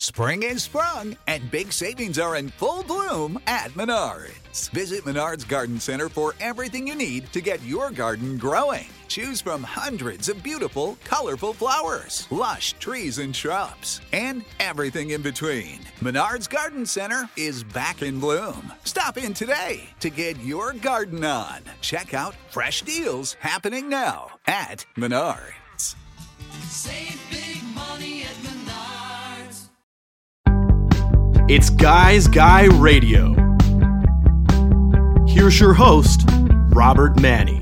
Spring is sprung, and big savings are in full bloom at Menards. Visit Menards Garden Center for everything you need to get your garden growing. Choose from hundreds of beautiful, colorful flowers, lush trees and shrubs, and everything in between. Menards Garden Center is back in bloom. Stop in today to get your garden on. Check out fresh deals happening now at Menards. Save big money at Menards. It's Guys Guy Radio. Here's your host, Robert Manni.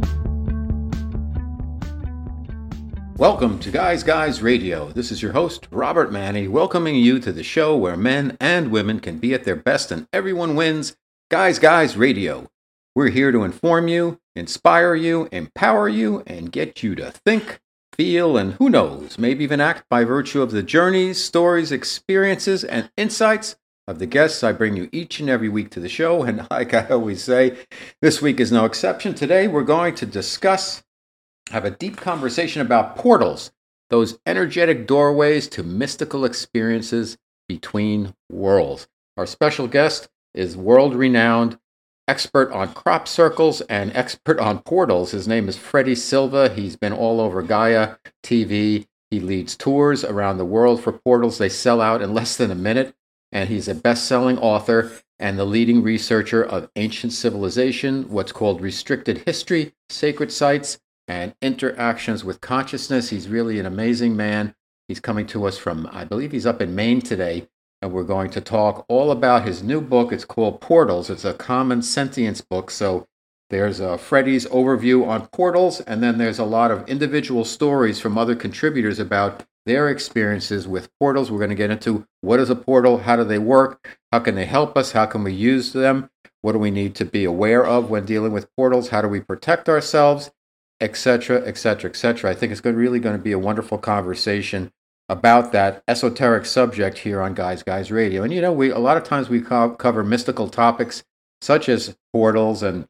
Welcome to Guys Radio. This is your host, Robert Manni, welcoming you to the show where men and women can be at their best and everyone wins. Guys Radio. We're here to inform you, inspire you, empower you, and get you to think, feel, and who knows, maybe even act by virtue of the journeys, stories, experiences, and insights of the guests I bring you each and every week to the show. And like I always say, this week is no exception. Today we're going to have a deep conversation about portals, those energetic doorways to mystical experiences between worlds. Our special guest is world-renowned expert on crop circles and expert on portals. His name is Freddie Silva. He's been all over Gaia TV. He leads tours around the world for portals. They sell out in less than a minute. And he's a best-selling author and the leading researcher of ancient civilization, what's called restricted history, sacred sites, and interactions with consciousness. He's really an amazing man. He's coming to us from, I believe he's up in Maine today. And we're going to talk all about his new book. It's called Portals. It's a common sentience book. So there's Freddie's overview on portals, and then there's a lot of individual stories from other contributors about their experiences with portals. We're going to get into what is a portal, how do they work, how can they help us, how can we use them, what do we need to be aware of when dealing with portals, how do we protect ourselves, etc., etc., etc. I think it's really going to be a wonderful conversation about that esoteric subject here on Guys Radio. And a lot of times we cover mystical topics such as portals and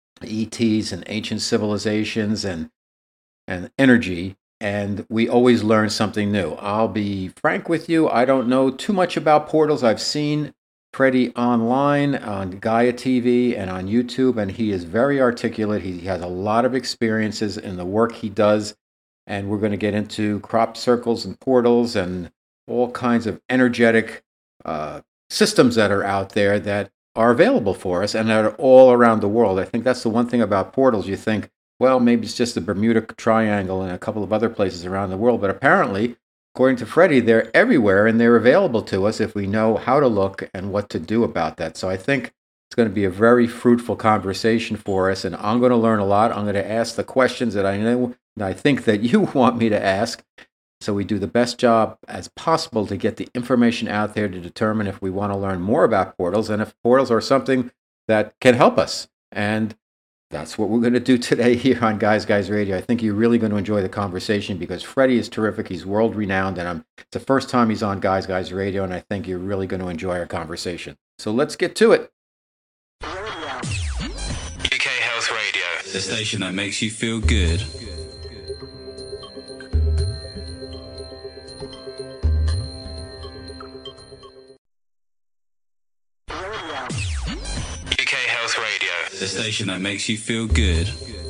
ETs and ancient civilizations and energy, and we always learn something new. I'll be frank with you, I don't know too much about portals. I've seen Freddie online on Gaia TV and on YouTube, and he is very articulate. He has a lot of experiences in the work he does. And we're going to get into crop circles and portals and all kinds of energetic systems that are out there that are available for us and that are all around the world. I think that's the one thing about portals. You think, well, maybe it's just the Bermuda Triangle and a couple of other places around the world. But apparently, according to Freddie, they're everywhere and they're available to us if we know how to look and what to do about that. So I think it's going to be a very fruitful conversation for us. And I'm going to learn a lot. I'm going to ask the questions that I know and I think that you want me to ask, so we do the best job as possible to get the information out there to determine if we want to learn more about portals and if portals are something that can help us. And that's what we're going to do today here on Guys Radio. I think you're really going to enjoy the conversation because Freddie is terrific. He's world-renowned, and it's the first time he's on Guys Radio, and I think you're really going to enjoy our conversation. So let's get to it. UK Health Radio, the station that makes you feel good. The station that makes you feel good.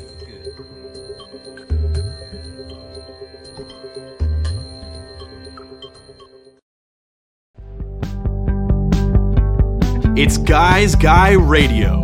It's Guys Radio.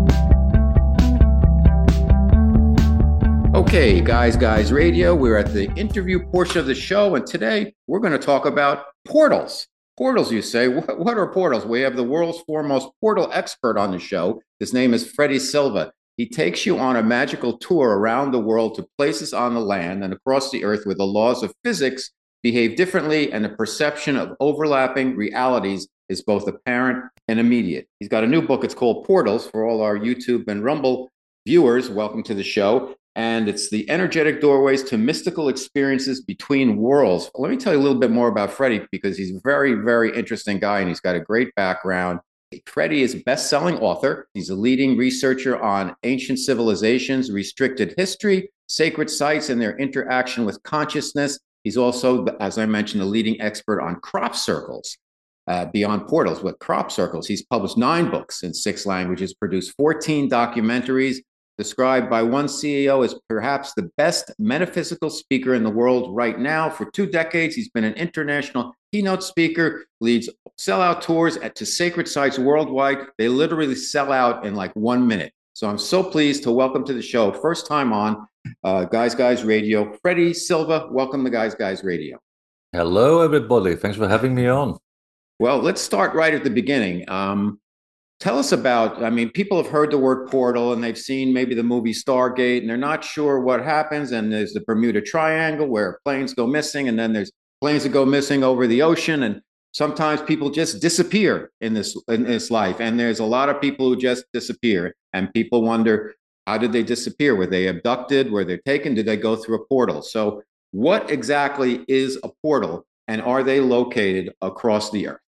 Okay, Guys Radio. We're at the interview portion of the show, and today we're going to talk about portals. Portals, you say? What are portals? We have the world's foremost portal expert on the show. His name is Freddie Silva. He takes you on a magical tour around the world to places on the land and across the earth where the laws of physics behave differently and the perception of overlapping realities is both apparent and immediate. He's got a new book. It's called Portals. For all our YouTube and Rumble viewers, welcome to the show. And it's the energetic doorways to mystical experiences between worlds. Let me tell you a little bit more about Freddie because he's a very, very interesting guy and he's got a great background. Freddie is a best-selling author. He's a leading researcher on ancient civilizations, restricted history, sacred sites, and their interaction with consciousness. He's also, as I mentioned, the leading expert on crop circles. Beyond portals, with crop circles, he's published 9 books in 6 languages, produced 14 documentaries, described by one CEO as perhaps the best metaphysical speaker in the world right now. For 2 decades, he's been an international keynote speaker, leads sellout tours to sacred sites worldwide. They literally sell out in like 1 minute. So I'm so pleased to welcome to the show, first time on Guys Radio, Freddie Silva. Welcome to Guys Radio. Hello, everybody. Thanks for having me on. Well, let's start right at the beginning. Tell us about, I mean, people have heard the word portal and they've seen maybe the movie Stargate and they're not sure what happens. And there's the Bermuda Triangle where planes go missing, and then there's planes that go missing over the ocean. And sometimes people just disappear in this life. And there's a lot of people who just disappear. And people wonder, how did they disappear? Were they abducted? Were they taken? Did they go through a portal? So what exactly is a portal, and are they located across the earth?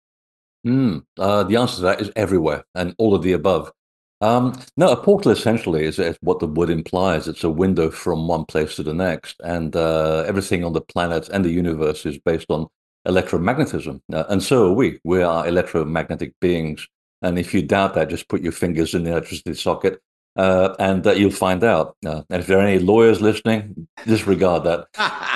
The answer to that is everywhere and all of the above. No, a portal essentially is what the word implies. It's a window from one place to the next, and everything on the planet and the universe is based on electromagnetism. And so are we. We are electromagnetic beings. And if you doubt that, just put your fingers in the electricity socket and you'll find out. And if there are any lawyers listening, disregard that.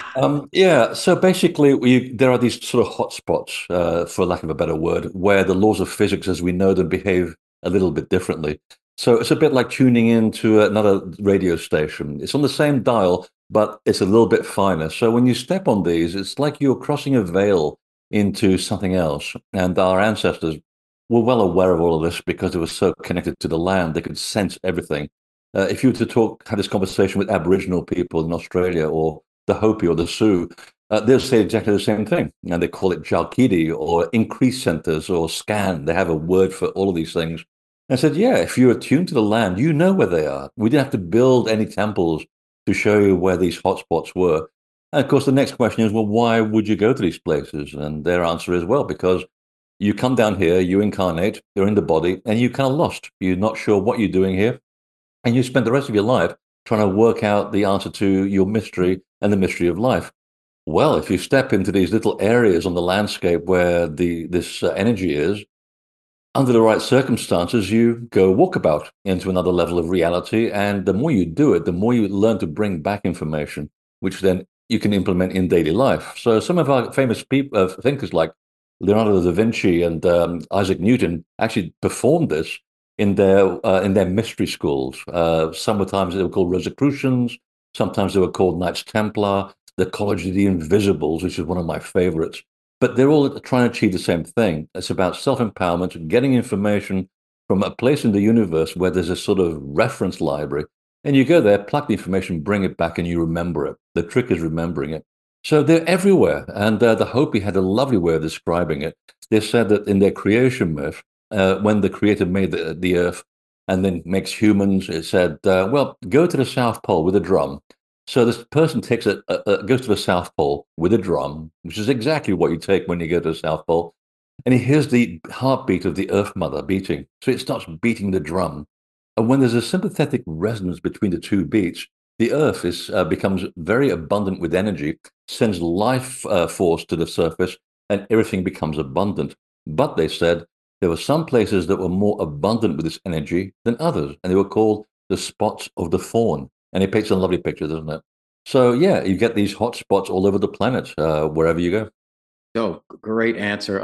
So basically, there are these sort of hotspots, for lack of a better word, where the laws of physics as we know them behave a little bit differently. So it's a bit like tuning into another radio station. It's on the same dial, but it's a little bit finer. So when you step on these, it's like you're crossing a veil into something else. And our ancestors were well aware of all of this because they were so connected to the land. They could sense everything. If you were to have this conversation with Aboriginal people in Australia or the Hopi or the Sioux, they'll say exactly the same thing. And they call it Jalkidi or increase centers or scan. They have a word for all of these things. And I said, yeah, if you're attuned to the land, you know where they are. We didn't have to build any temples to show you where these hotspots were. And of course, the next question is, well, why would you go to these places? And their answer is, well, because you come down here, you incarnate, you're in the body, and you're kind of lost. You're not sure what you're doing here. And you spend the rest of your life trying to work out the answer to your mystery and the mystery of life. Well, if you step into these little areas on the landscape where this energy is, under the right circumstances, you go walkabout into another level of reality. And the more you do it, the more you learn to bring back information, which then you can implement in daily life. So some of our famous thinkers like Leonardo da Vinci and Isaac Newton actually performed this in their mystery schools. Sometimes they were called Rosicrucians, sometimes they were called Knights Templar, the College of the Invisibles, which is one of my favorites. But they're all trying to achieve the same thing. It's about self-empowerment, getting information from a place in the universe where there's a sort of reference library. And you go there, pluck the information, bring it back, and you remember it. The trick is remembering it. So they're everywhere. And the Hopi had a lovely way of describing it. They said that in their creation myth, when the creator made the earth and then makes humans, it said, well, go to the South Pole with a drum. So this person goes to the South Pole with a drum, which is exactly what you take when you go to the South Pole. And he hears the heartbeat of the Earth Mother beating. So it starts beating the drum. And when there's a sympathetic resonance between the two beats, the Earth becomes very abundant with energy, sends life force to the surface, and everything becomes abundant. But they said there were some places that were more abundant with this energy than others, and they were called the spots of the fawn. And it paints a lovely picture, doesn't it? So, yeah, you get these hot spots all over the planet, wherever you go. Oh, great answer.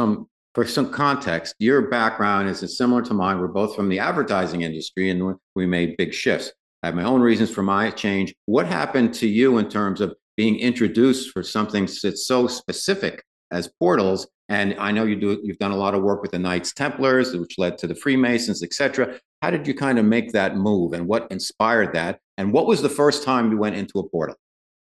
For some context, your background is similar to mine. We're both from the advertising industry, and we made big shifts. I have my own reasons for my change. What happened to you in terms of being introduced for something that's so specific as portals? And I know you've done a lot of work with the Knights Templars, which led to the Freemasons, et cetera. How did you kind of make that move, and what inspired that? And what was the first time you went into a portal?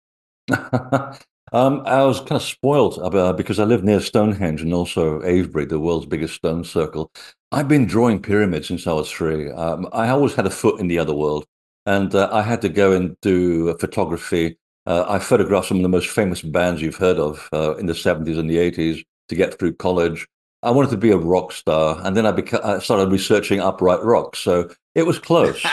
I was kind of spoiled because I live near Stonehenge and also Avebury, the world's biggest stone circle. I've been drawing pyramids since I was 3. I always had a foot in the other world, and I had to go and do photography. I photographed some of the most famous bands you've heard of in the 70s and the 80s to get through college. I wanted to be a rock star, and then I started researching upright rocks. So It was close.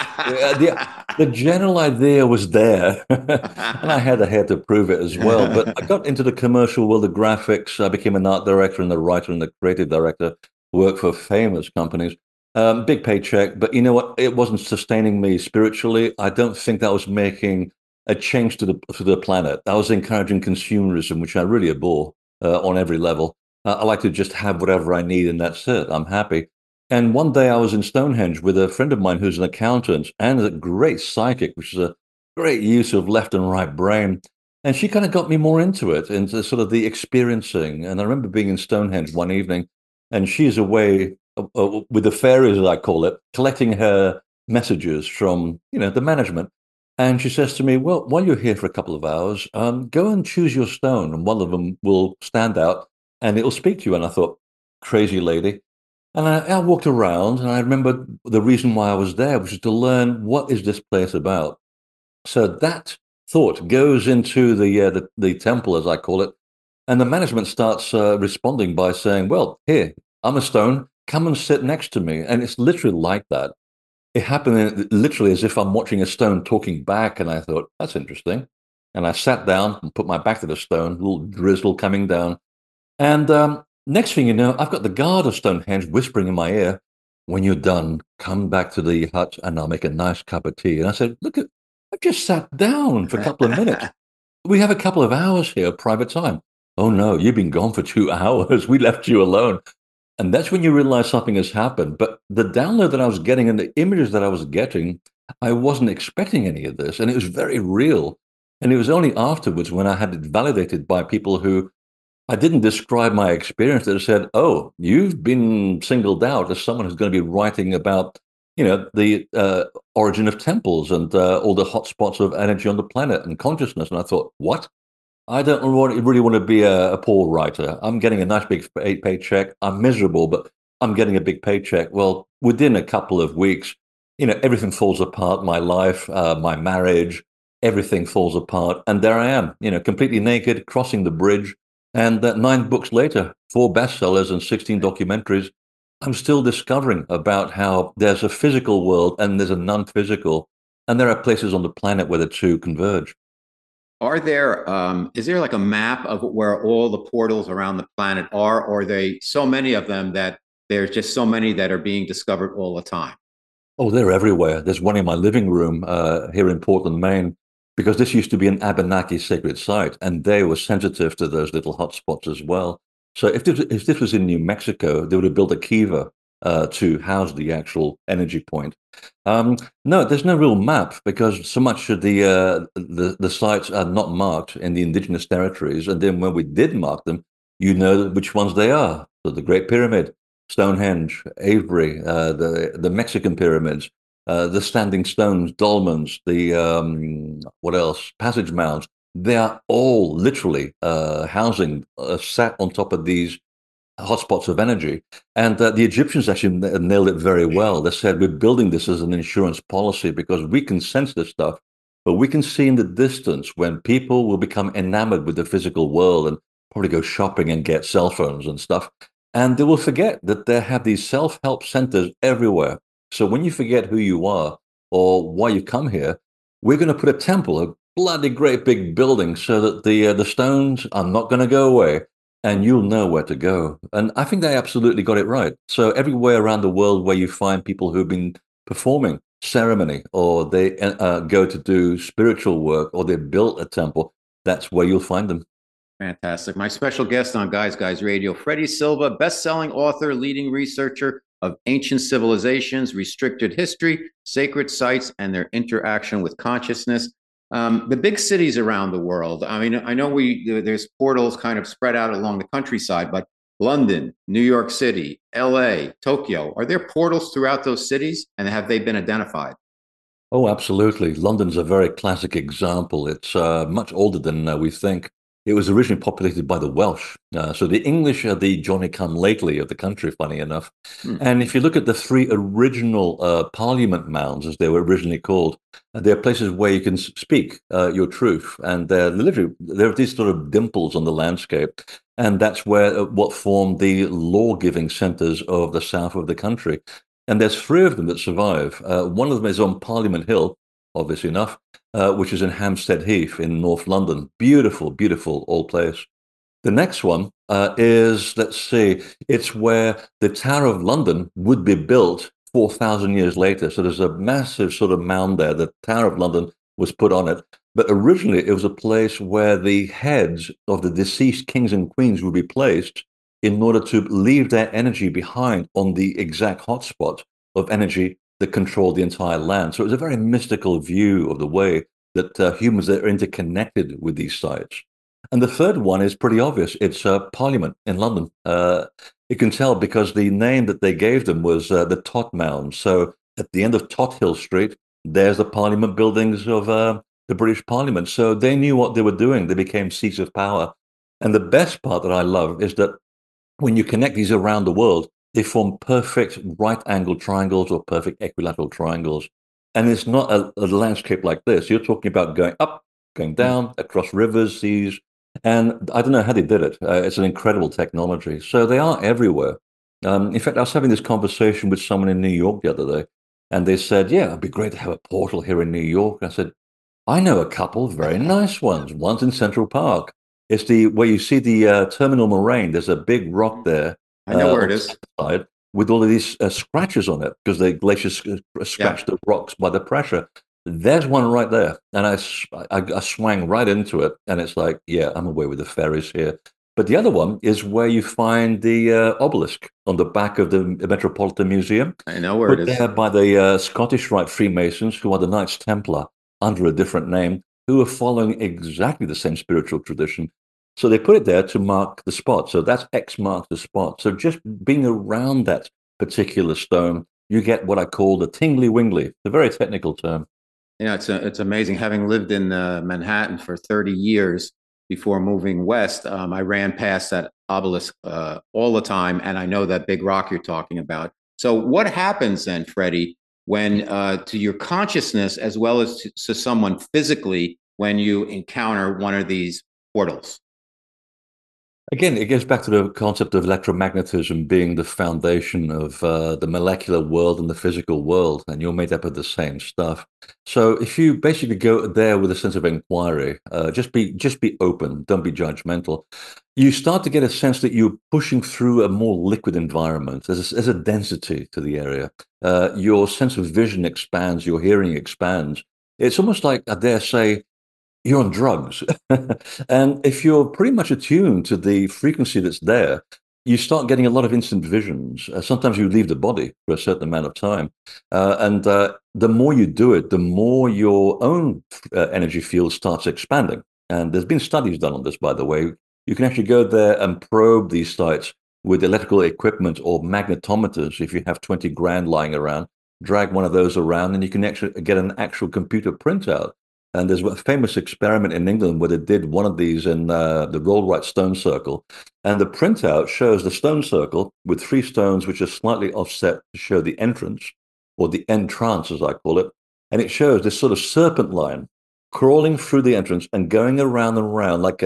The general idea was there, and I had a hair to prove it as well. But I got into the commercial world of graphics. I became an art director and a writer and a creative director. Worked for famous companies. Big paycheck, but you know what? It wasn't sustaining me spiritually. I don't think that was making a change to the planet. I was encouraging consumerism, which I really abhor on every level. I like to just have whatever I need, and that's it. I'm happy. And one day I was in Stonehenge with a friend of mine who's an accountant and a great psychic, which is a great use of left and right brain. And she kind of got me more into it, into sort of the experiencing. And I remember being in Stonehenge one evening, and she's away with the fairies, as I call it, collecting her messages from, the management. And she says to me, well, while you're here for a couple of hours, go and choose your stone, and one of them will stand out, and it'll speak to you. And I thought, crazy lady. And I walked around, and I remember the reason why I was there, which is to learn what is this place about. So that thought goes into the temple, as I call it, and the management starts responding by saying, "Well, here, I'm a stone. Come and sit next to me." And it's literally like that. It happened literally as if I'm watching a stone talking back, and I thought, "That's interesting." And I sat down and put my back to the stone, a little drizzle coming down, and next thing you know, I've got the guard of Stonehenge whispering in my ear, "When you're done, come back to the hut and I'll make a nice cup of tea." And I said, "Look, I just sat down for a couple of minutes. We have a couple of hours here, private time." "Oh no, you've been gone for 2 hours. We left you alone." And that's when you realize something has happened. But the download that I was getting and the images that I was getting, I wasn't expecting any of this. And it was very real. And it was only afterwards when I had it validated by people who I didn't describe my experience that said, "Oh, you've been singled out as someone who's going to be writing about, the origin of temples and all the hotspots of energy on the planet and consciousness." And I thought, what? I don't really want to be a poor writer. I'm getting a nice big paycheck. I'm miserable, but I'm getting a big paycheck. Well, within a couple of weeks, everything falls apart. My life, my marriage, everything falls apart. And there I am, completely naked, crossing the bridge. And 9 books later, 4 bestsellers and 16 documentaries, I'm still discovering about how there's a physical world and there's a non-physical. And there are places on the planet where the two converge. Is there like a map of where all the portals around the planet are, or are there so many of them that there's just so many that are being discovered all the time? Oh, they're everywhere. There's one in my living room here in Portland, Maine, because this used to be an Abenaki sacred site, and they were sensitive to those little hotspots as well. So if this was in New Mexico, they would have built a kiva to house the actual energy point. No, there's no real map because so much of the sites are not marked in the indigenous territories, and then when we did mark them, you know which ones they are. So the Great Pyramid, Stonehenge, Avery, the Mexican pyramids, the standing stones, dolmens, the what else? Passage mounds. They are all literally housing sat on top of these hotspots of energy. And the Egyptians actually nailed it very well. They said, we're building this as an insurance policy because we can sense this stuff, but we can see in the distance when people will become enamored with the physical world and probably go shopping and get cell phones and stuff. And they will forget that they have these self-help centers everywhere. So when you forget who you are or why you come here, we're going to put a temple, a bloody great big building, so that the stones are not going to go away. And you'll know where to go. And I think they absolutely got it right. So everywhere around the world where you find people who've been performing ceremony or they go to do spiritual work or they built a temple, that's where you'll find them. Fantastic. My special guest on Guys Radio, Freddie Silva, best-selling author, leading researcher of ancient civilizations, restricted history, sacred sites, and their interaction with consciousness. The big cities around the world. I mean, I know there's portals kind of spread out along the countryside, but London, New York City, LA, Tokyo, are there portals throughout those cities, and have they been identified? Oh, absolutely. London's a very classic example. It's much older than we think. It was originally populated by the Welsh. So the English are the Johnny-come-lately of the country, funny enough. And if you look at the 3 original Parliament mounds, as they were originally called, they're places where you can speak your truth. And there are these sort of dimples on the landscape. And that's where what formed the law-giving centers of the south of the country. And there's three of them that survive. One of them is on Parliament Hill, obviously enough, which is in Hampstead Heath in North London. Beautiful, beautiful old place. The next one is, let's see, it's where the Tower of London would be built 4,000 years later. So there's a massive sort of mound there. The Tower of London was put on it. But originally, it was a place where the heads of the deceased kings and queens would be placed in order to leave their energy behind on the exact hotspot of energy that controlled the entire land. So it was a very mystical view of the way that humans are interconnected with these sites. And the third one is pretty obvious. It's Parliament in London. You can tell because the name that they gave them was the Tot Mound. So at the end of Tothill Street, there's the Parliament buildings of the British Parliament. So they knew what they were doing. They became seats of power. And the best part that I love is that when you connect these around the world, they form perfect right-angled triangles or perfect equilateral triangles. And it's not a landscape like this. You're talking about going up, going down, across rivers, seas. And I don't know how they did it. It's an incredible technology. So they are everywhere. In fact, I was having this conversation with someone in New York the other day, and they said, yeah, it'd be great to have a portal here in New York. I said, I know a couple of very nice ones. One's in Central Park. It's the where you see the terminal moraine. There's a big rock there. I know where it is. Side, with all of these scratches on it because the glaciers scratched the rocks by the pressure. There's one right there. And I swang right into it. And it's like, yeah, I'm away with the fairies here. But the other one is where you find the obelisk on the back of the Metropolitan Museum. I know where it is. There by the Scottish Rite Freemasons, who are the Knights Templar under a different name, who are following exactly the same spiritual tradition. So they put it there to mark the spot. So that's X marks the spot. So just being around that particular stone, you get what I call the tingly wingly. It's a very technical term. You know, it's amazing. Having lived in Manhattan for 30 years before moving west, I ran past that obelisk all the time, and I know that big rock you're talking about. So what happens then, Freddie, when to your consciousness as well as to someone physically when you encounter one of these portals? Again, it goes back to the concept of electromagnetism being the foundation of the molecular world and the physical world, and you're made up of the same stuff. So if you basically go there with a sense of inquiry, just be open, don't be judgmental. You start to get a sense that you're pushing through a more liquid environment. There's a density to the area. Your sense of vision expands, your hearing expands. It's almost like, I dare say, you're on drugs. And if you're pretty much attuned to the frequency that's there, you start getting a lot of instant visions. Sometimes you leave the body for a certain amount of time. And the more you do it, the more your own energy field starts expanding. And there's been studies done on this, by the way. You can actually go there and probe these sites with electrical equipment or magnetometers. If you have 20 grand lying around, drag one of those around and you can actually get an actual computer printout. And there's a famous experiment in England where they did one of these in the Rollright Stone Circle. And the printout shows the stone circle with three stones which are slightly offset to show the entrance, or the entrance as I call it. And it shows this sort of serpent line crawling through the entrance and going around and around like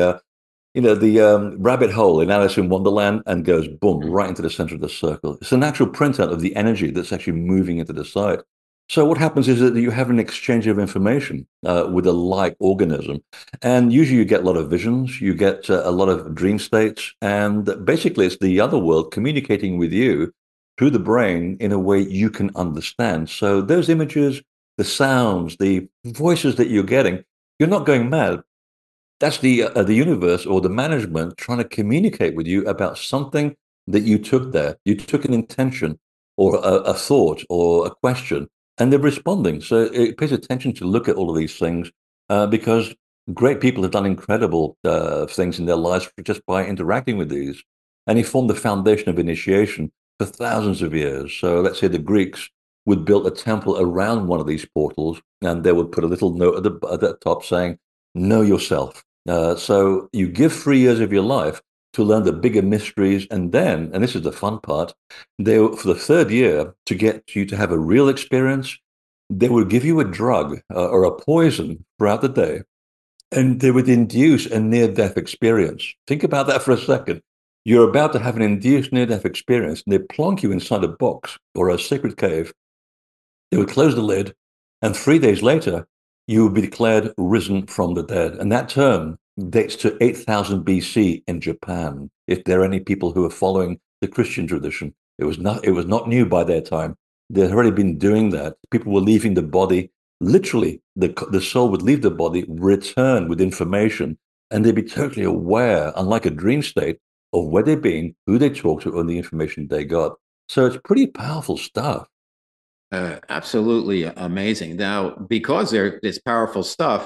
the rabbit hole in Alice in Wonderland, and goes boom right into the center of the circle. It's an actual printout of the energy that's actually moving into the site. So what happens is that you have an exchange of information with a like organism, and usually you get a lot of visions, you get a lot of dream states, and basically it's the other world communicating with you through the brain in a way you can understand. So those images, the sounds, the voices that you're getting, you're not going mad. That's the universe or the management trying to communicate with you about something that you took there. You took an intention or a thought or a question, and they're responding. So it pays attention to look at all of these things because great people have done incredible things in their lives just by interacting with these. And he formed the foundation of initiation for thousands of years. So let's say the Greeks would build a temple around one of these portals, and they would put a little note at the top saying, know yourself. So you give 3 years of your life to learn the bigger mysteries. And then, and this is the fun part, for the third year, to get you to have a real experience, they would give you a drug or a poison throughout the day, and they would induce a near-death experience. Think about that for a second. You're about to have an induced near-death experience, and they plonk you inside a box or a sacred cave. They would close the lid, and 3 days later, you would be declared risen from the dead. And that term dates to 8000 BC in Japan, if there are any people who are following the Christian tradition. It was not new by their time. They had already been doing that. People were leaving the body, literally, the soul would leave the body, return with information, and they'd be totally aware, unlike a dream state, of where they've been, who they talked to, and the information they got. So it's pretty powerful stuff. Absolutely amazing. Now, because there is powerful stuff,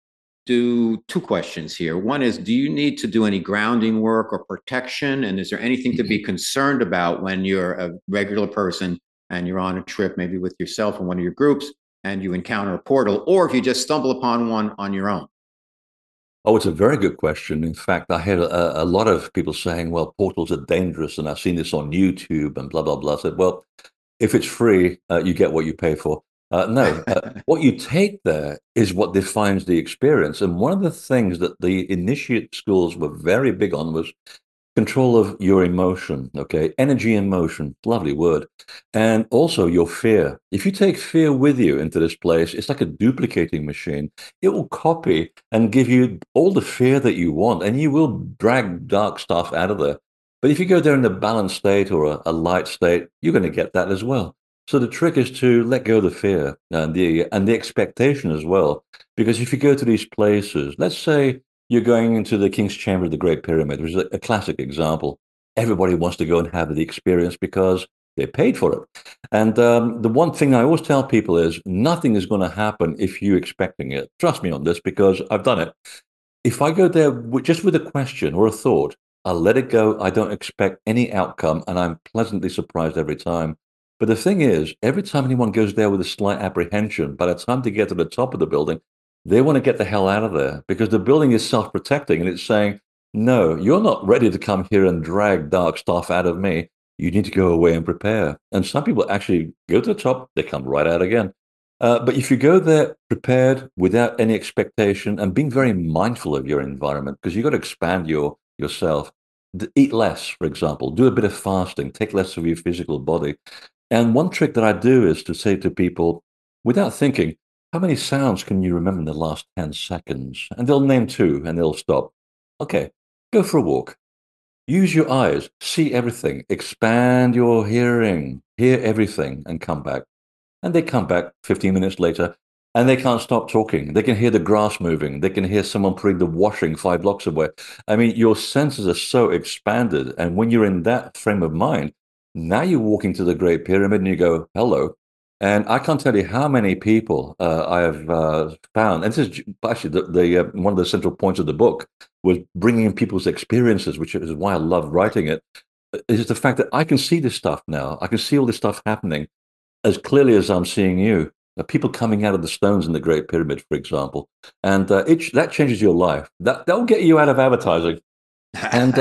two questions here. One is, do you need to do any grounding work or protection? And is there anything to be concerned about when you're a regular person and you're on a trip, maybe with yourself and one of your groups, and you encounter a portal, or if you just stumble upon one on your own? Oh, it's a very good question. In fact, I had a lot of people saying, well, portals are dangerous, and I've seen this on YouTube and blah, blah, blah. I said, well, if it's free, you get what you pay for. No, what you take there is what defines the experience. And one of the things that the initiate schools were very big on was control of your emotion, okay? Energy and motion, lovely word. And also your fear. If you take fear with you into this place, it's like a duplicating machine. It will copy and give you all the fear that you want, and you will drag dark stuff out of there. But if you go there in a balanced state or a light state, you're going to get that as well. So the trick is to let go of the fear and the expectation as well. Because if you go to these places, let's say you're going into the King's Chamber of the Great Pyramid, which is a classic example. Everybody wants to go and have the experience because they paid for it. And the one thing I always tell people is nothing is going to happen if you're expecting it. Trust me on this, because I've done it. If I go there just with a question or a thought, I'll let it go. I don't expect any outcome, and I'm pleasantly surprised every time. But the thing is, every time anyone goes there with a slight apprehension, by the time they get to the top of the building, they want to get the hell out of there because the building is self-protecting and it's saying, no, you're not ready to come here and drag dark stuff out of me. You need to go away and prepare. And some people actually go to the top, they come right out again. But if you go there prepared without any expectation and being very mindful of your environment, because you've got to expand yourself, eat less, for example, do a bit of fasting, take less of your physical body. And one trick that I do is to say to people, without thinking, how many sounds can you remember in the last 10 seconds? And they'll name two and they'll stop. Okay, go for a walk. Use your eyes, see everything, expand your hearing, hear everything, and come back. And they come back 15 minutes later and they can't stop talking. They can hear the grass moving. They can hear someone putting the washing 5 blocks away. I mean, your senses are so expanded. And when you're in that frame of mind, now you're walking to the Great Pyramid and you go, hello. And I can't tell you how many people I have found. And this is actually the one of the central points of the book was bringing in people's experiences, which is why I love writing it, is the fact that I can see this stuff now. I can see all this stuff happening as clearly as I'm seeing you. People coming out of the stones in the Great Pyramid, for example. And that changes your life. That will get you out of advertising. And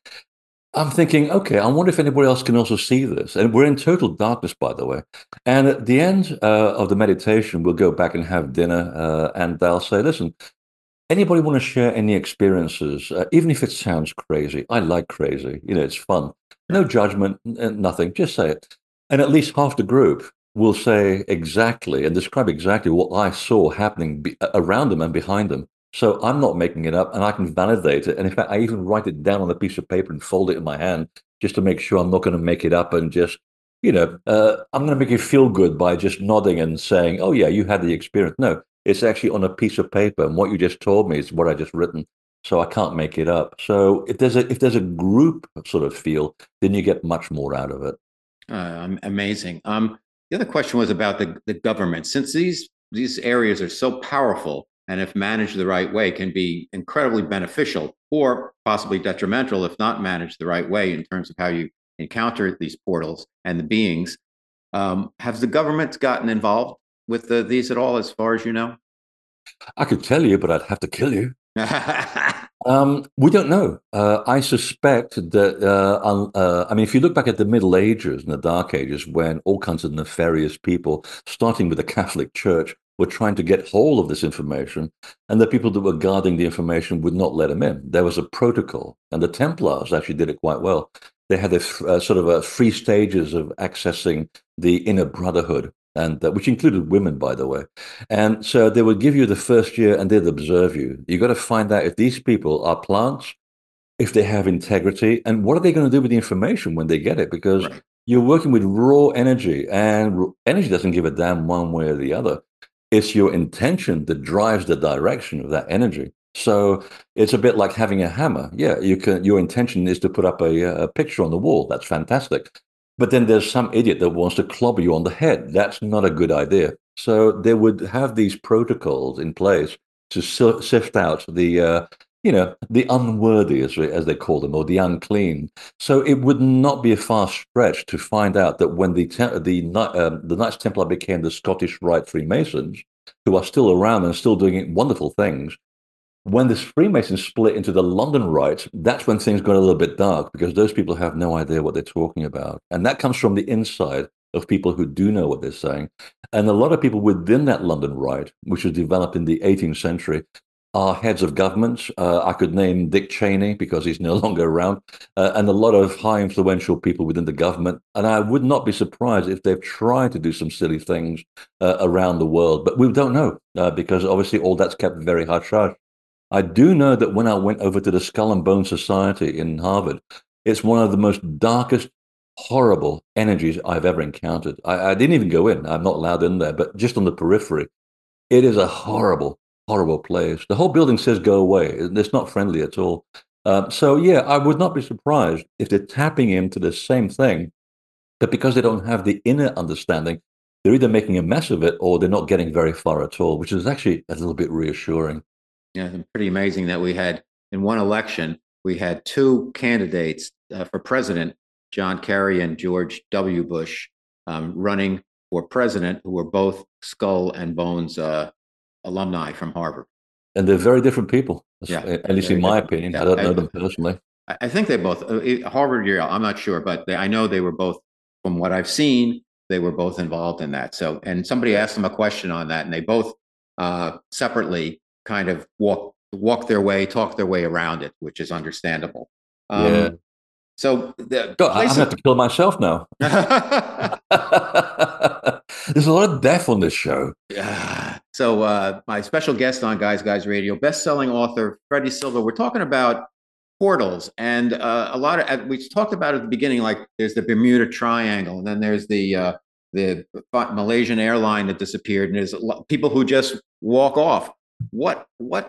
I'm thinking, okay, I wonder if anybody else can also see this. And we're in total darkness, by the way. And at the end of the meditation, we'll go back and have dinner. And I'll say, listen, anybody want to share any experiences, even if it sounds crazy? I like crazy. It's fun. No judgment, nothing. Just say it. And at least half the group will say exactly and describe exactly what I saw happening around them and behind them. So I'm not making it up and I can validate it. And in fact, I even write it down on a piece of paper and fold it in my hand just to make sure I'm not going to make it up and just, I'm going to make you feel good by just nodding and saying, oh, yeah, you had the experience. No, it's actually on a piece of paper. And what you just told me is what I just written. So I can't make it up. So if there's a group sort of feel, then you get much more out of it. Amazing. The other question was about the government. Since these areas are so powerful and if managed the right way can be incredibly beneficial or possibly detrimental if not managed the right way in terms of how you encounter these portals and the beings, have the government gotten involved with these at all as far as you know? I could tell you, but I'd have to kill you. We don't know. I suspect that, if you look back at the Middle Ages and the Dark Ages, when all kinds of nefarious people, starting with the Catholic Church, were trying to get hold of this information, and the people that were guarding the information would not let them in. There was a protocol, and the Templars actually did it quite well. They had a sort of 3 stages of accessing the inner brotherhood, and which included women, by the way. And so they would give you the first year, and they'd observe you. You got to find out if these people are plants, if they have integrity, and what are they going to do with the information when they get it? Because Right. you're working with raw energy, and energy doesn't give a damn one way or the other. It's your intention that drives the direction of that energy. So it's a bit like having a hammer. Yeah, you can. Your intention is to put up a picture on the wall. That's fantastic. But then there's some idiot that wants to clobber you on the head. That's not a good idea. So they would have these protocols in place to sift out the unworthy, as they call them, or the unclean. So it would not be a far stretch to find out that when the Knights Templar became the Scottish Rite Freemasons, who are still around and still doing wonderful things, when the Freemasons split into the London Rite, that's when things got a little bit dark, because those people have no idea what they're talking about. And that comes from the inside of people who do know what they're saying. And a lot of people within that London Rite, which was developed in the 18th century, are heads of governments. I could name Dick Cheney because he's no longer around, and a lot of high influential people within the government. And I would not be surprised if they've tried to do some silly things around the world, but we don't know because obviously all that's kept very hush hush. I do know that when I went over to the Skull and Bone Society in Harvard, it's one of the most darkest, horrible energies I've ever encountered. I didn't even go in. I'm not allowed in there, but just on the periphery, it is a horrible, horrible place. The whole building says go away. It's not friendly at all. So, yeah, I would not be surprised if they're tapping into the same thing, but because they don't have the inner understanding, they're either making a mess of it or they're not getting very far at all, which is actually a little bit reassuring. Yeah, it's pretty amazing that we had, in one election, we had 2 candidates for president, John Kerry and George W. Bush, running for president, who were both Skull and Bones alumni from Harvard. And they're very different people, Yeah, at least very in my different. opinion. Yeah, I don't know them personally. I think they both, Harvard, Yale, I'm not sure, but I know they were both, from what I've seen, they were both involved in that. So, and somebody asked them a question on that, and they both separately kind of talk their way around it, which is understandable. Yeah. So God, I'm going to have to kill myself now. There's a lot of death on this show. Yeah. So my special guest on Guys Radio, best-selling author Freddie Silva. We're talking about portals, and a lot of, we talked about at the beginning, like there's the Bermuda Triangle, and then there's the Malaysian airline that disappeared, and there's people who just walk off. What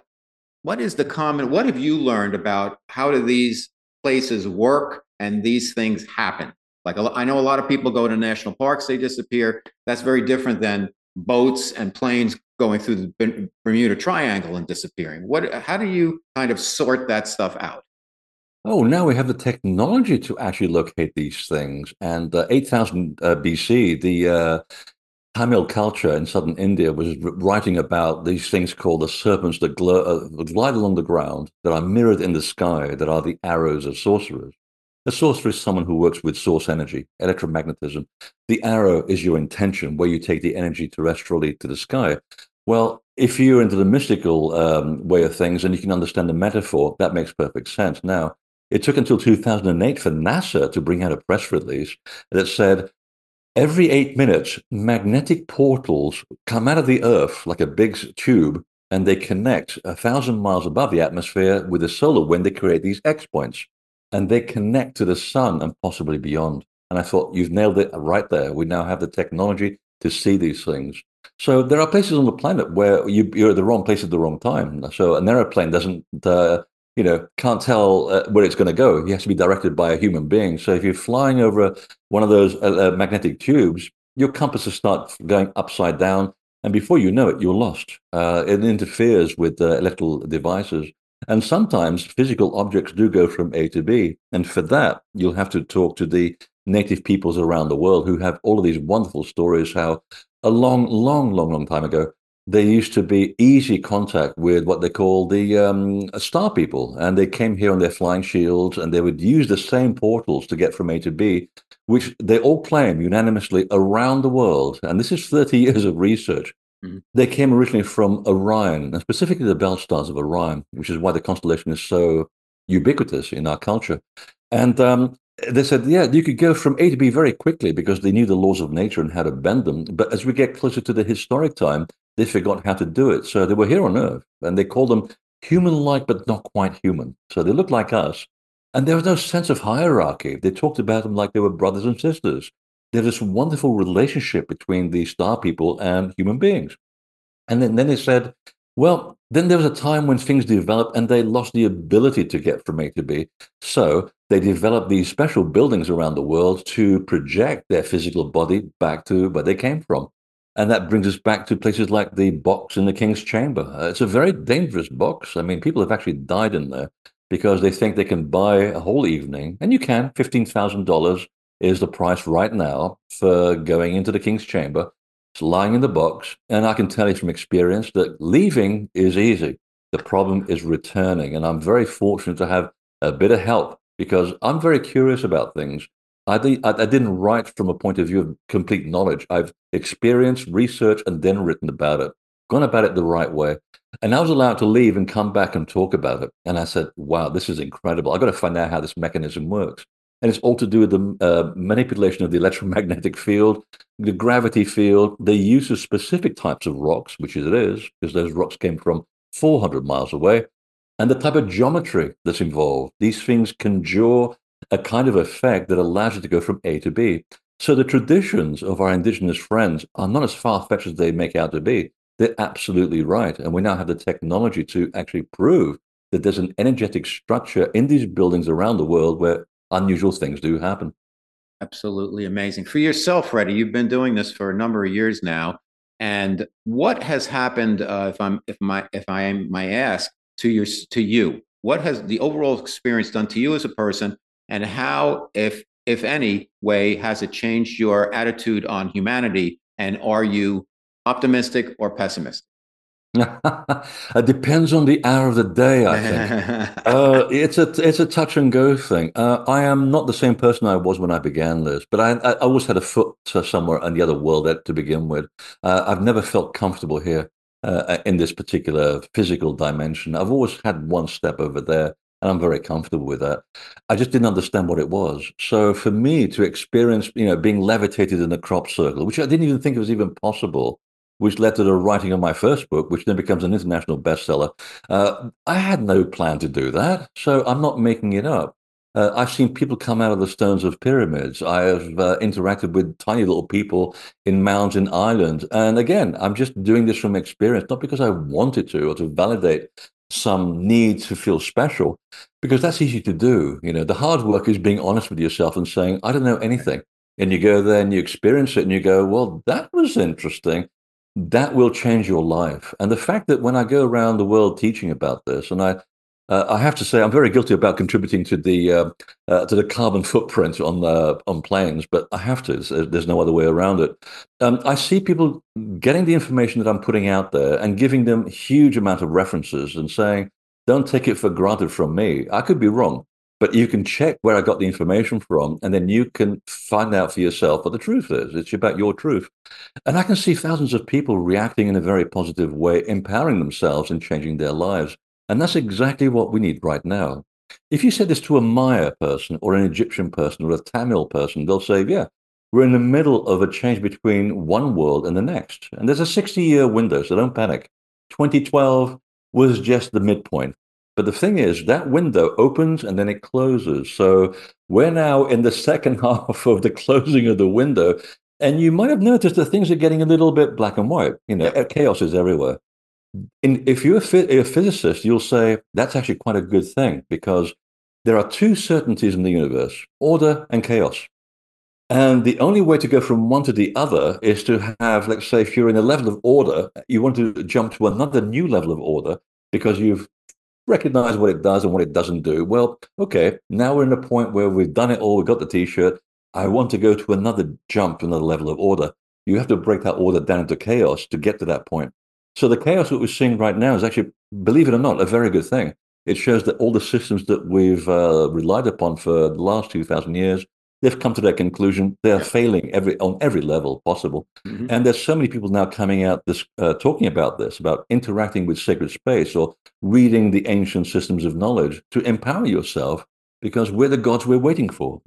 is the common? What have you learned about how do these places work and these things happen? Like, I know a lot of people go to national parks, they disappear. That's very different than boats and planes going through the Bermuda Triangle and disappearing. How do you kind of sort that stuff out? Oh, now we have the technology to actually locate these things. And 8,000 BC, the Tamil culture in southern India was writing about these things called the serpents that glide along the ground, that are mirrored in the sky, that are the arrows of sorcerers. A sorcerer is someone who works with source energy, electromagnetism. The arrow is your intention, where you take the energy terrestrially to the sky. Well, if you're into the mystical way of things and you can understand the metaphor, that makes perfect sense. Now, it took until 2008 for NASA to bring out a press release that said, every 8 minutes, magnetic portals come out of the Earth like a big tube, and they connect 1,000 miles above the atmosphere with the solar wind. They create these X points, and they connect to the sun and possibly beyond. And I thought, you've nailed it right there. We now have the technology to see these things. So there are places on the planet where you're at the wrong place at the wrong time. So an airplane doesn't, can't tell where it's going to go. It has to be directed by a human being. So if you're flying over one of those magnetic tubes, your compasses start going upside down. And before you know it, you're lost. It interferes with electrical devices. And sometimes physical objects do go from A to B. And for that, you'll have to talk to the native peoples around the world who have all of these wonderful stories, how a long time ago, there used to be easy contact with what they call the star people. And they came here on their flying shields, and they would use the same portals to get from A to B, which they all claim unanimously around the world. And this is 30 years of research. Mhm. They came originally from Orion, and specifically the belt stars of Orion, which is why the constellation is so ubiquitous in our culture. And they said, yeah, you could go from A to B very quickly because they knew the laws of nature and how to bend them. But as we get closer to the historic time, they forgot how to do it. So they were here on Earth, and they called them human-like, but not quite human. So they looked like us. And there was no sense of hierarchy. They talked about them like they were brothers and sisters. There's this wonderful relationship between the star people and human beings. And then they said, well, then there was a time when things developed and they lost the ability to get from A to B. So they developed these special buildings around the world to project their physical body back to where they came from. And that brings us back to places like the box in the King's Chamber. It's a very dangerous box. I mean, people have actually died in there because they think they can buy a whole evening. And you can. $15,000 is the price right now for going into the King's Chamber. It's lying in the box. And I can tell you from experience that leaving is easy. The problem is returning. And I'm very fortunate to have a bit of help because I'm very curious about things. I didn't write from a point of view of complete knowledge. I've experienced, researched, and then written about it, gone about it the right way. And I was allowed to leave and come back and talk about it. And I said, wow, this is incredible. I've got to find out how this mechanism works. And it's all to do with the manipulation of the electromagnetic field, the gravity field, the use of specific types of rocks, which it is, because those rocks came from 400 miles away, and the type of geometry that's involved. These things conjure a kind of effect that allows you to go from A to B. So the traditions of our indigenous friends are not as far-fetched as they make out to be. They're absolutely right. And we now have the technology to actually prove that there's an energetic structure in these buildings around the world where unusual things do happen. Absolutely amazing. For yourself, Freddie, you've been doing this for a number of years now. And what has happened, if I may ask, to you? What has the overall experience done to you as a person, and how, if any way, has it changed your attitude on humanity? And are you optimistic or pessimistic? It depends on the hour of the day, I think. It's a touch and go thing. I am not the same person I was when I began this, but I always had a foot somewhere in the other world to begin with. I've never felt comfortable here in this particular physical dimension. I've always had one step over there, and I'm very comfortable with that. I just didn't understand what it was. So for me to experience, being levitated in a crop circle, which I didn't even think was even possible, which led to the writing of my first book, which then becomes an international bestseller. I had no plan to do that, so I'm not making it up. I've seen people come out of the stones of pyramids. I have interacted with tiny little people in mountain islands. And again, I'm just doing this from experience, not because I wanted to or to validate some need to feel special, because that's easy to do. The hard work is being honest with yourself and saying, I don't know anything. And you go there and you experience it and you go, well, that was interesting. That will change your life. And the fact that when I go around the world teaching about this, and I have to say I'm very guilty about contributing to the carbon footprint on planes, but I have to. There's no other way around it. I see people getting the information that I'm putting out there and giving them huge amount of references and saying, "Don't take it for granted from me. I could be wrong, but you can check where I got the information from, and then you can find out for yourself what the truth is. It's about your truth." And I can see thousands of people reacting in a very positive way, empowering themselves and changing their lives. And that's exactly what we need right now. If you said this to a Maya person or an Egyptian person or a Tamil person, they'll say, yeah, we're in the middle of a change between one world and the next. And there's a 60-year window, so don't panic. 2012 was just the midpoint. But the thing is, that window opens and then it closes. So we're now in the second half of the closing of the window. And you might have noticed that things are getting a little bit black and white. Yep. Chaos is everywhere. If you're a physicist, you'll say that's actually quite a good thing because there are two certainties in the universe, order and chaos. And the only way to go from one to the other is to have, let's say, if you're in a level of order, you want to jump to another new level of order because you've recognized what it does and what it doesn't do. Well, okay, now we're in a point where we've done it all, we've got the T-shirt. I want to go to another jump to another level of order. You have to break that order down into chaos to get to that point. So the chaos that we're seeing right now is actually, believe it or not, a very good thing. It shows that all the systems that we've relied upon for the last 2,000 years they've come to that conclusion. They're Yeah. failing on every level possible. Mhm. And there's so many people now coming out talking about this, about interacting with sacred space or reading the ancient systems of knowledge to empower yourself, because we're the gods we're waiting for.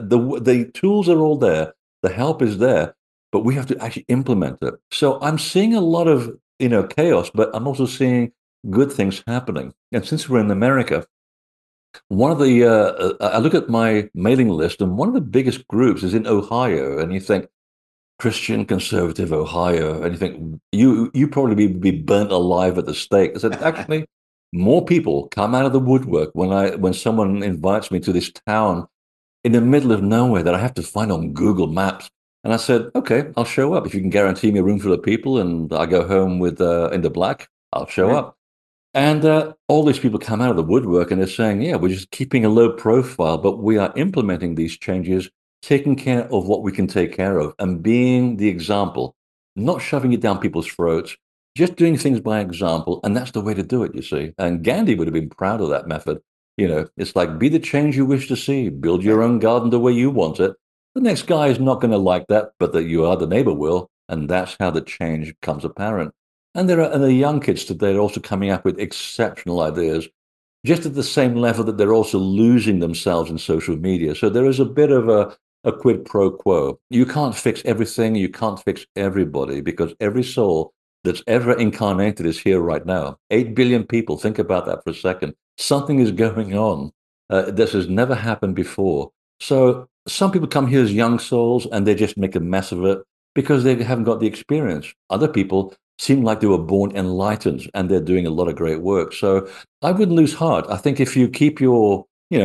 The tools are all there, the help is there, but we have to actually implement it. So I'm seeing a lot of chaos, but I'm also seeing good things happening. And since we're in America, one of the I look at my mailing list, and one of the biggest groups is in Ohio, and you think Christian conservative Ohio, and you think you probably be burnt alive at the stake. I said, actually, more people come out of the woodwork when someone invites me to this town in the middle of nowhere that I have to find on Google Maps. And I said, okay, I'll show up if you can guarantee me a room full of people, and I go home with in the black. I'll show up. And all these people come out of the woodwork and they're saying, yeah, we're just keeping a low profile, but we are implementing these changes, taking care of what we can take care of, and being the example, not shoving it down people's throats, just doing things by example. And that's the way to do it, you see. And Gandhi would have been proud of that method. It's like, be the change you wish to see, build your own garden the way you want it. The next guy is not going to like that, but that you are, the neighbor will. And that's how the change becomes apparent. And the young kids today are also coming up with exceptional ideas, just at the same level that they're also losing themselves in social media. So there is a bit of a quid pro quo. You can't fix everything. You can't fix everybody, because every soul that's ever incarnated is here right now. 8 billion people. Think about that for a second. Something is going on. This has never happened before. So some people come here as young souls and they just make a mess of it because they haven't got the experience. Other people seem like they were born enlightened, and they're doing a lot of great work. So I wouldn't lose heart. I think if you keep your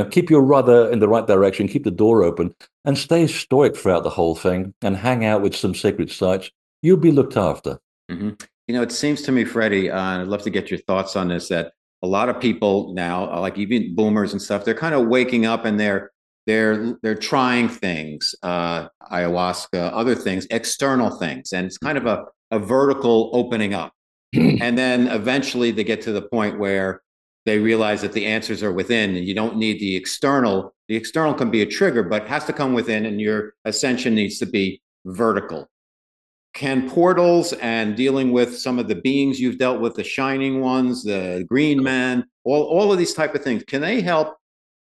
rudder in the right direction, keep the door open, and stay stoic throughout the whole thing, and hang out with some sacred sites, you'll be looked after. Mm-hmm. It seems to me, Freddie, and I'd love to get your thoughts on this, that a lot of people now, like even boomers and stuff, they're kind of waking up and they're trying things, ayahuasca, other things, external things, and it's kind of a vertical opening up. And then eventually they get to the point where they realize that the answers are within, and you don't need the external. The external can be a trigger, but it has to come within, and your ascension needs to be vertical. Can portals and dealing with some of the beings you've dealt with, the shining ones, the green man, all of these type of things, can they help?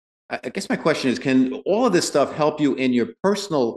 I guess my question is, can all of this stuff help you in your personal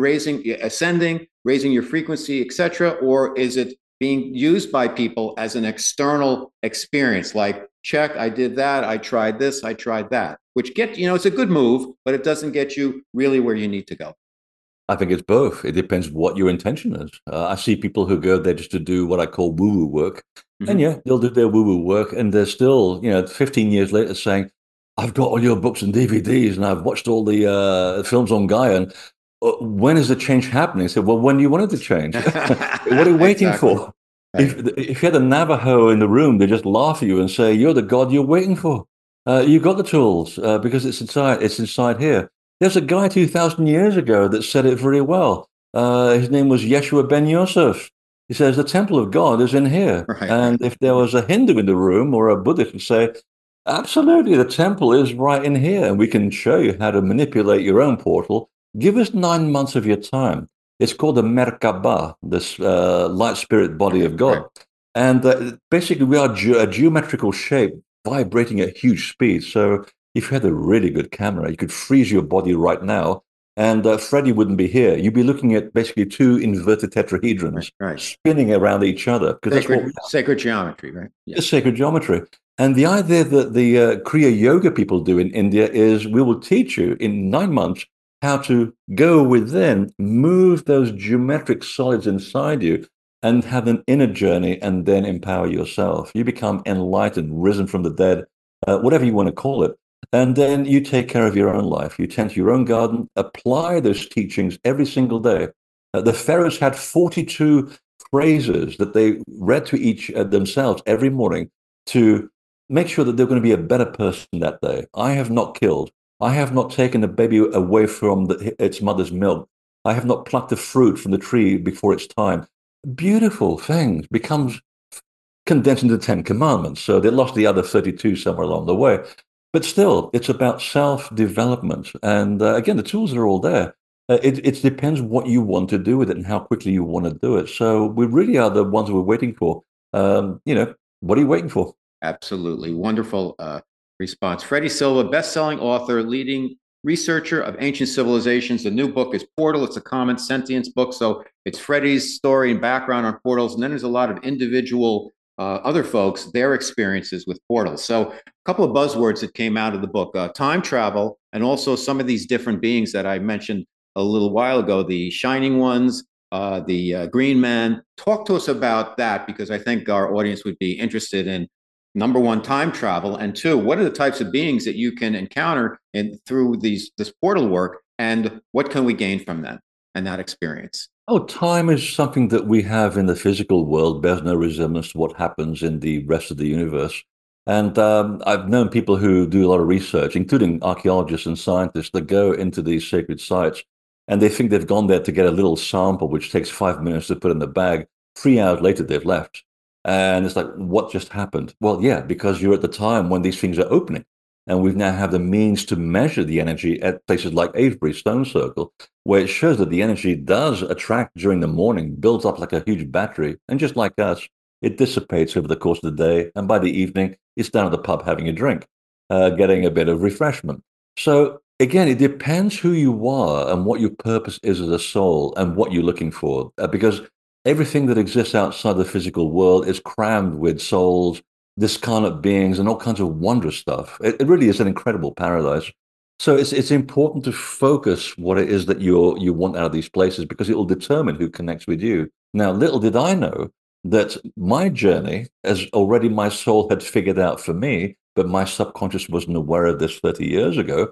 ascending, raising your frequency, etc., or is it being used by people as an external experience? Like, check, I did that, I tried this, I tried that, which it's a good move, but it doesn't get you really where you need to go. I think it's both. It depends what your intention is. I see people who go there just to do what I call woo-woo work. Mm-hmm. And yeah, they'll do their woo-woo work, and they're still, 15 years later saying, I've got all your books and DVDs, and I've watched all the films on Gaia. And when is the change happening? I said, well, when you wanted to change. What are you waiting for? Right. If you had a Navajo in the room, they just laugh at you and say, you're the God you're waiting for. You've got the tools because it's inside here. There's a guy 2,000 years ago that said it very well. His name was Yeshua ben Yosef. He says, the temple of God is in here. Right. And if there was a Hindu in the room or a Buddhist would say, absolutely, the temple is right in here, and we can show you how to manipulate your own portal. Give us 9 months of your time. It's called the Merkabah, this light spirit body of God. Right. And basically, we are a geometrical shape vibrating at huge speed. So if you had a really good camera, you could freeze your body right now, and Freddie wouldn't be here. You'd be looking at basically two inverted tetrahedrons spinning around each other. Sacred geometry, right? Yeah. It's sacred geometry. And the idea that the Kriya Yoga people do in India is we will teach you in 9 months how to go within, move those geometric solids inside you, and have an inner journey, and then empower yourself. You become enlightened, risen from the dead, whatever you want to call it. And then you take care of your own life. You tend to your own garden, apply those teachings every single day. The pharaohs had 42 phrases that they read to each themselves every morning to make sure that they're going to be a better person that day. I have not killed. I have not taken the baby away from its mother's milk. I have not plucked the fruit from the tree before its time. Beautiful things becomes condensed into 10 commandments. So they lost the other 32 somewhere along the way. But still, it's about self-development. And again, the tools are all there. It depends what you want to do with it and how quickly you want to do it. So we really are the ones we're waiting for. What are you waiting for? Absolutely. Wonderful response. Freddie Silva, best-selling author, leading researcher of ancient civilizations. The new book is Portal. It's a common sentience book. So it's Freddie's story and background on portals. And then there's a lot of individual other folks, their experiences with portals. So a couple of buzzwords that came out of the book, time travel, and also some of these different beings that I mentioned a little while ago, the Shining Ones, the Green Man. Talk to us about that, because I think our audience would be interested in, number one, time travel, and two, what are the types of beings that you can encounter through this portal work, and what can we gain from them and that experience? Oh, time is something that we have in the physical world, bears no resemblance to what happens in the rest of the universe. And I've known people who do a lot of research, including archaeologists and scientists, that go into these sacred sites, and they think they've gone there to get a little sample, which takes 5 minutes to put in the bag. 3 hours later, they've left. And it's like, what just happened? Well, yeah, because you're at the time when these things are opening. And we now have the means to measure the energy at places like Avebury Stone Circle, where it shows that the energy does attract during the morning, builds up like a huge battery. And just like us, it dissipates over the course of the day. And by the evening, it's down at the pub having a drink, getting a bit of refreshment. So again, it depends who you are and what your purpose is as a soul and what you're looking for. Because everything that exists outside the physical world is crammed with souls, discarnate beings, and all kinds of wondrous stuff. It really is an incredible paradise. So it's important to focus what it is that you want out of these places, because it will determine who connects with you. Now, little did I know that my journey, as already my soul had figured out for me, but my subconscious wasn't aware of this 30 years ago,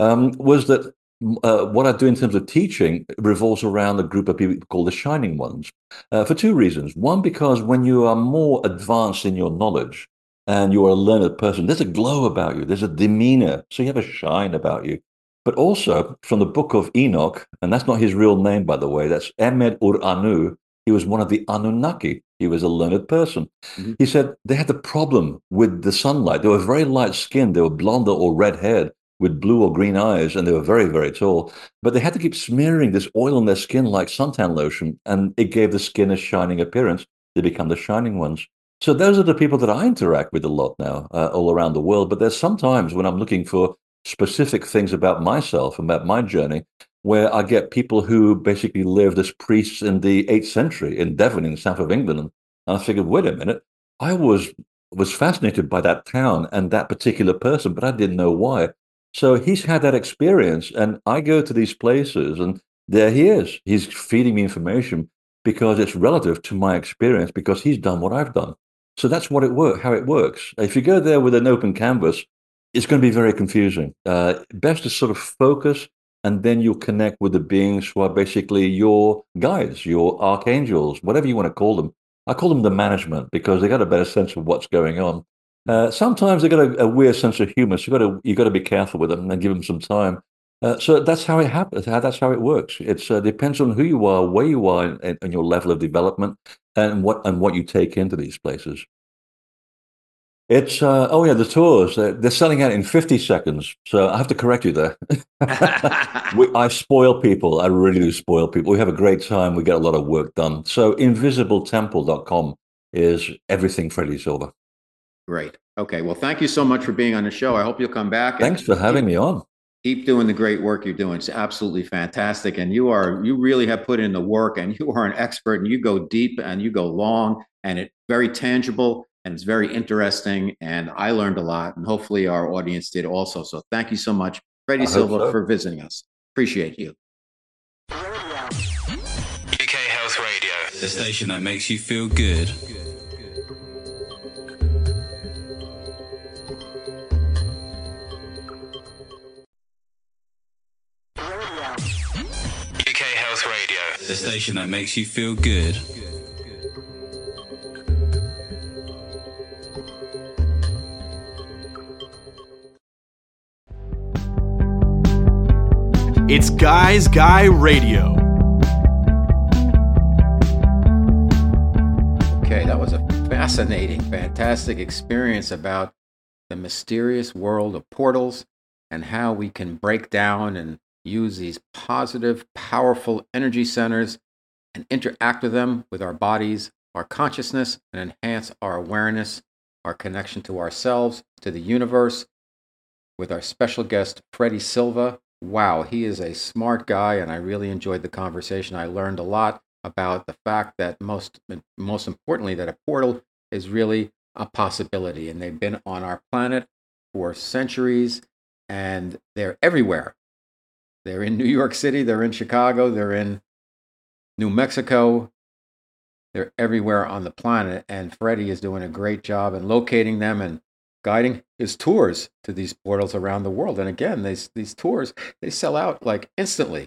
was that what I do in terms of teaching revolves around a group of people called the Shining Ones, for two reasons. One, because when you are more advanced in your knowledge and you are a learned person, there's a glow about you, there's a demeanor, so you have a shine about you. But also from the book of Enoch, and that's not his real name, by the way, that's Emed-Ur-Anu. He was one of the Anunnaki. He was a learned person. Mm-hmm. He said they had the problem with the sunlight. They were very light-skinned. They were blonde or red-haired with blue or green eyes, and they were very, very tall. But they had to keep smearing this oil on their skin like suntan lotion, and it gave the skin a shining appearance. They become the Shining Ones. So those are the people that I interact with a lot now, all around the world. But there's sometimes when I'm looking for specific things about myself, about my journey, where I get people who basically lived as priests in the 8th century in Devon, in the south of England. And I figured, wait a minute, I was fascinated by that town and that particular person, but I didn't know why. So he's had that experience, and I go to these places, and there he is. He's feeding me information because it's relative to my experience, because he's done what I've done. So that's how it works. If you go there with an open canvas, it's going to be very confusing. Best to sort of focus, and then you'll connect with the beings who are basically your guides, your archangels, whatever you want to call them. I call them the management because they got a better sense of what's going on. Sometimes they got a weird sense of humor, so you got to be careful with them and give them some time. So that's how it happens. That's how it works. It depends on who you are, where you are, and your level of development, and what you take into these places. It's the tours. They're selling out in 50 seconds. So I have to correct you there. I spoil people. I really do spoil people. We have a great time. We get a lot of work done. So invisibletemple.com is everything Freddie Silva. Great. Okay. Well, thank you so much for being on the show. I hope you'll come back. Thanks for having me on. Keep doing the great work you're doing. It's absolutely fantastic. And you really have put in the work, and you are an expert, and you go deep and you go long, and it's very tangible, and it's very interesting. And I learned a lot, and hopefully our audience did also. So thank you so much, Freddie Silva, for visiting us. Appreciate you. UK Health Radio, the station that makes you feel good. UK Health Radio, the station that makes you feel good. It's Guys Guy Radio. Okay, that was a fascinating, fantastic experience about the mysterious world of portals and how we can break down and use these positive, powerful energy centers and interact with them with our bodies, our consciousness, and enhance our awareness, our connection to ourselves, to the universe, with our special guest, Freddie Silva. Wow, he is a smart guy, and I really enjoyed the conversation. I learned a lot about the fact that most importantly, that a portal is really a possibility, and they've been on our planet for centuries, and they're everywhere. They're in New York City, they're in Chicago, they're in New Mexico. They're everywhere on the planet, and Freddie is doing a great job in locating them and guiding his tours to these portals around the world. And again, these tours, they sell out like instantly.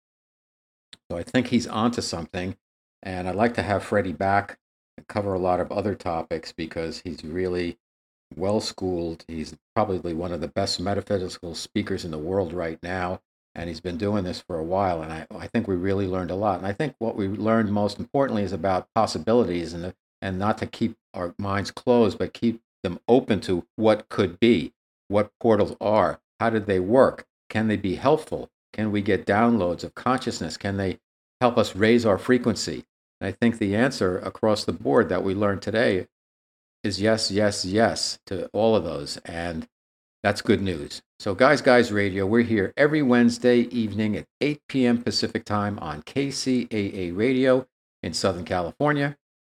So I think he's onto something, and I'd like to have Freddie back and cover a lot of other topics because he's really well-schooled. He's probably one of the best metaphysical speakers in the world right now, and he's been doing this for a while, and I think we really learned a lot. And I think what we learned most importantly is about possibilities and not to keep our minds closed, but keep them open to what could be, what portals are, how did they work, can they be helpful, can we get downloads of consciousness, can they help us raise our frequency? And I think the answer across the board that we learned today is yes, yes, yes to all of those, and that's good news. So Guys Radio, we're here every Wednesday evening at 8 p.m. Pacific Time on KCAA Radio in Southern California,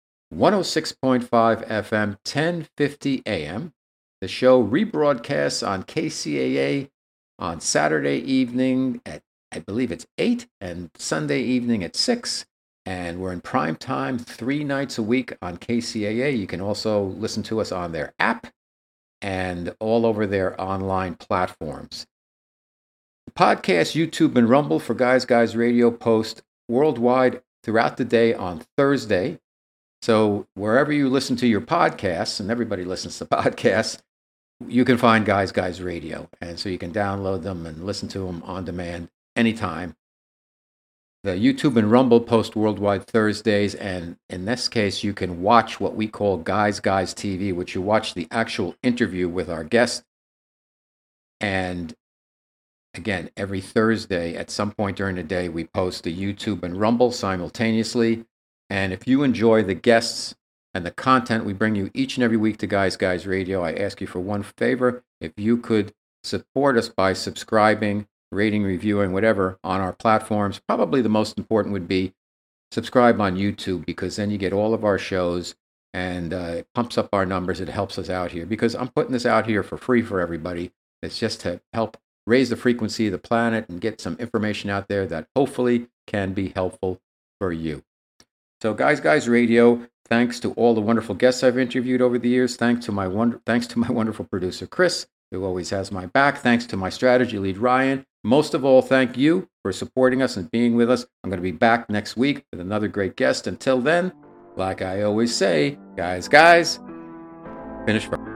106.5 FM, 1050 AM. The show rebroadcasts on KCAA on Saturday evening at, I believe it's 8, and Sunday evening at 6. And we're in prime time 3 nights a week on KCAA. You can also listen to us on their app and all over their online platforms. The podcast, YouTube, and Rumble for Guys Radio post worldwide throughout the day on Thursday. So wherever you listen to your podcasts, and everybody listens to podcasts, you can find Guys Radio. And so you can download them and listen to them on demand anytime. The YouTube and Rumble post worldwide Thursdays, and in this case, you can watch what we call Guys TV, which you watch the actual interview with our guest. And again, every Thursday at some point during the day, we post the YouTube and Rumble simultaneously. And if you enjoy the guests and the content we bring you each and every week to Guys Radio, I ask you for one favor. If you could support us by subscribing, rating, reviewing, whatever, on our platforms. Probably the most important would be subscribe on YouTube, because then you get all of our shows, and it pumps up our numbers. It helps us out here, because I'm putting this out here for free for everybody. It's just to help raise the frequency of the planet and get some information out there that hopefully can be helpful for you. So Guys Radio, thanks to all the wonderful guests I've interviewed over the years. Thanks to my wonderful producer, Chris, who always has my back. Thanks to my strategy lead, Ryan. Most of all, thank you for supporting us and being with us. I'm going to be back next week with another great guest. Until then, like I always say, guys, finish first.